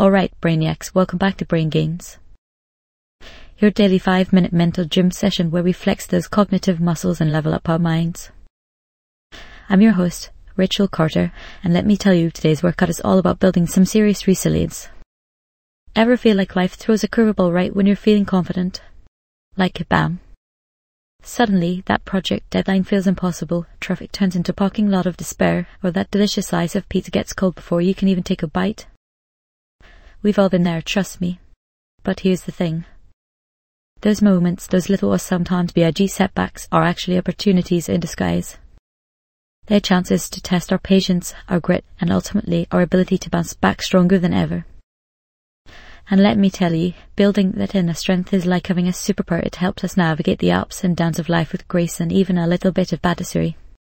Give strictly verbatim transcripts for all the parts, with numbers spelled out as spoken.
Alright, Brainiacs, welcome back to Brain Gains. Your daily five minute mental gym session where we flex those cognitive muscles and level up our minds. I'm your host, Rachel Carter, and let me tell you, today's workout is all about building some serious resilience. Ever feel like life throws a curveball right when you're feeling confident? Like bam. Suddenly, that project deadline feels impossible, traffic turns into a parking lot of despair, or that delicious slice of pizza gets cold before you can even take a bite. We've all been there, trust me. But here's the thing. Those moments, those little or sometimes big setbacks, are actually opportunities in disguise. They're chances to test our patience, our grit, and ultimately our ability to bounce back stronger than ever. And let me tell you, building that inner strength is like having a superpower. It helps us navigate the ups and downs of life with grace and even a little bit of badassery.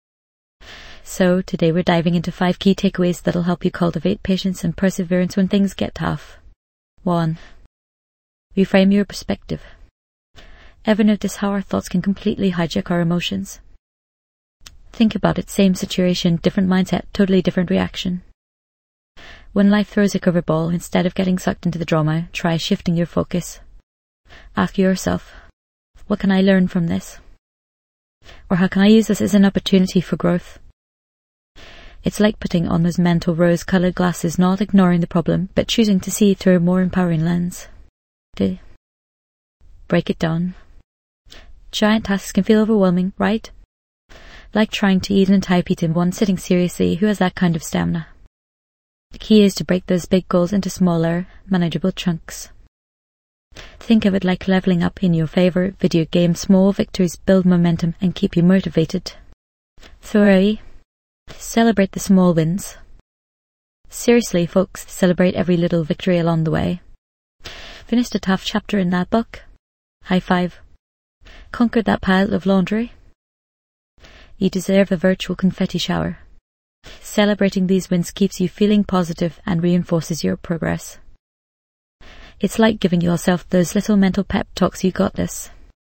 So today we're diving into five key takeaways that'll help you cultivate patience and perseverance when things get tough. One. Reframe your perspective. Ever notice how our thoughts can completely hijack our emotions? Think about it, same situation, different mindset, totally different reaction. When life throws a curveball, instead of getting sucked into the drama, try shifting your focus. Ask yourself, what can I learn from this? Or how can I use this as an opportunity for growth? It's like putting on those mental rose-coloured glasses, not ignoring the problem, but choosing to see through a more empowering lens. To break it down. Giant tasks can feel overwhelming, right? Like trying to eat an entire pizza in one sitting. Seriously, who has that kind of stamina? The key is to break those big goals into smaller, manageable chunks. Think of it like leveling up in your favourite video game. Small victories build momentum and keep you motivated. Three. Celebrate the small wins. Seriously, folks, celebrate every little victory along the way. Finished a tough chapter in that book? High five. Conquered that pile of laundry? You deserve a virtual confetti shower. Celebrating these wins keeps you feeling positive and reinforces your progress. It's like giving yourself those little mental pep talks. You got this.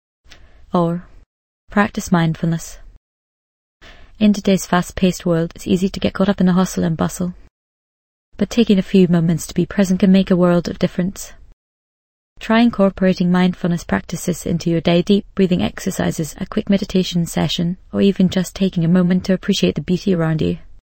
Or practice mindfulness. In today's fast-paced world, it's easy to get caught up in the hustle and bustle. But taking a few moments to be present can make a world of difference. Try incorporating mindfulness practices into your day, deep breathing exercises, a quick meditation session, or even just taking a moment to appreciate the beauty around you.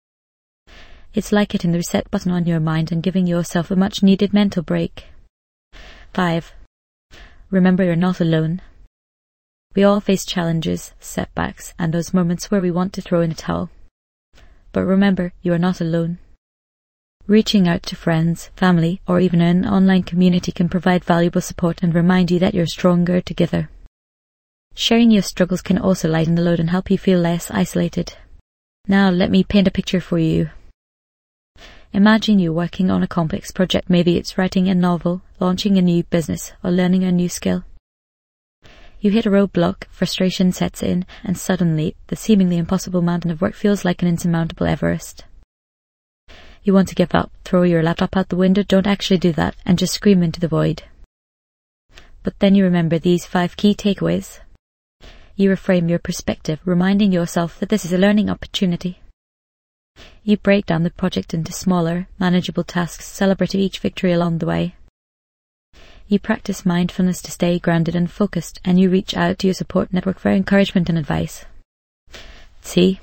It's like hitting the reset button on your mind and giving yourself a much-needed mental break. Five. Remember, you're not alone. We all face challenges, setbacks, and those moments where we want to throw in a towel. But remember, you are not alone. Reaching out to friends, family, or even an online community can provide valuable support and remind you that you're stronger together. Sharing your struggles can also lighten the load and help you feel less isolated. Now let me paint a picture for you. Imagine you working on a complex project. Maybe it's writing a novel, launching a new business, or learning a new skill. You hit a roadblock, frustration sets in, and suddenly the seemingly impossible mountain of work feels like an insurmountable Everest. You want to give up, throw your laptop out the window. Don't actually do that and just scream into the void. But then you remember these five key takeaways. You reframe your perspective, reminding yourself that this is a learning opportunity. You break down the project into smaller, manageable tasks, celebrating each victory along the way. You practice mindfulness to stay grounded and focused, and you reach out to your support network for encouragement and advice. See?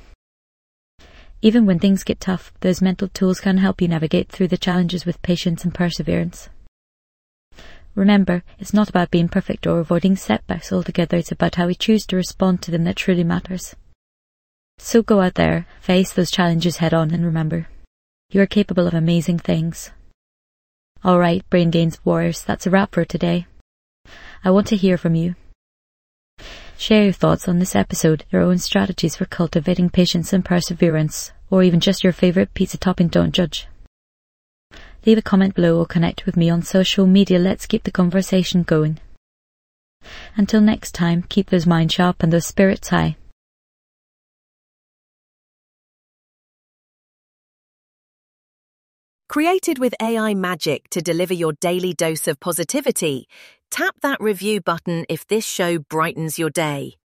Even when things get tough, those mental tools can help you navigate through the challenges with patience and perseverance. Remember, it's not about being perfect or avoiding setbacks altogether. It's about how we choose to respond to them that truly matters. So go out there, face those challenges head on, and remember, you are capable of amazing things. Alright, Brain Gains Warriors, that's a wrap for today. I want to hear from you. Share your thoughts on this episode, your own strategies for cultivating patience and perseverance, or even just your favourite pizza topping. Don't judge. Leave a comment below or connect with me on social media. Let's keep the conversation going. Until next time, keep those minds sharp and those spirits high. Created with A I magic to deliver your daily dose of positivity, tap that review button if this show brightens your day.